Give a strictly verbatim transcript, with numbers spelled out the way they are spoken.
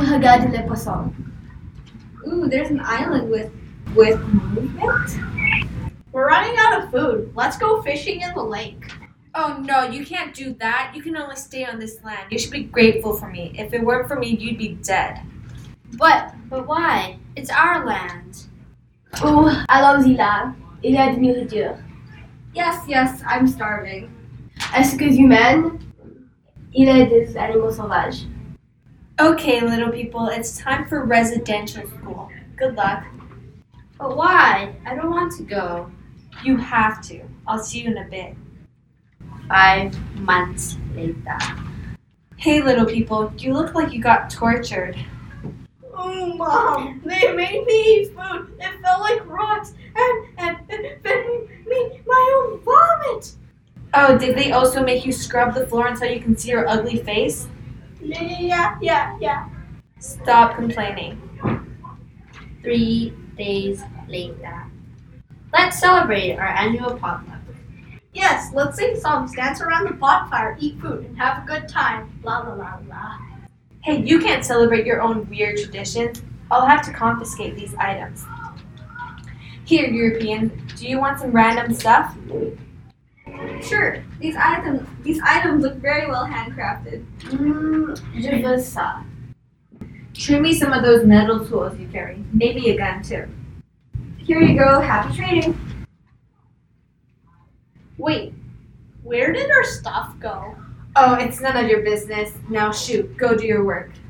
Regarde les poissons. Ooh, there's an island with with movement. We're running out of food. Let's go fishing in the lake. Oh no, you can't do that. You can only stay on this land. You should be grateful for me. If it weren't for me, you'd be dead. But, but why? It's our land. Oh, allons-y là. Il y a de nourriture. Yes, yes, I'm starving. Est-ce que humaine? Il y a des animaux sauvages. Okay, little people, it's time for residential school. Good luck. But why? I don't want to go. You have to. I'll see you in a bit. Five months later. Hey, little people, you look like you got tortured. Oh, Mom, they made me eat food. It felt like rocks and, and, and fed me my own vomit. Oh, did they also make you scrub the floor until you can see your ugly face? Yeah, yeah, yeah. Stop complaining. Three days later. Let's celebrate our annual potluck. Yes, let's sing songs, dance around the pot fire, eat food, and have a good time. Blah, blah, blah, blah. Hey, you can't celebrate your own weird traditions. I'll have to confiscate these items. Here, European, do you want some random stuff? Sure, these items these items look very well handcrafted. Hmm, je veux ça. Trade me some of those metal tools you carry. Maybe a gun, too. Here you go, happy trading. Wait, where did our stuff go? Oh, it's none of your business. Now shoot, go do your work.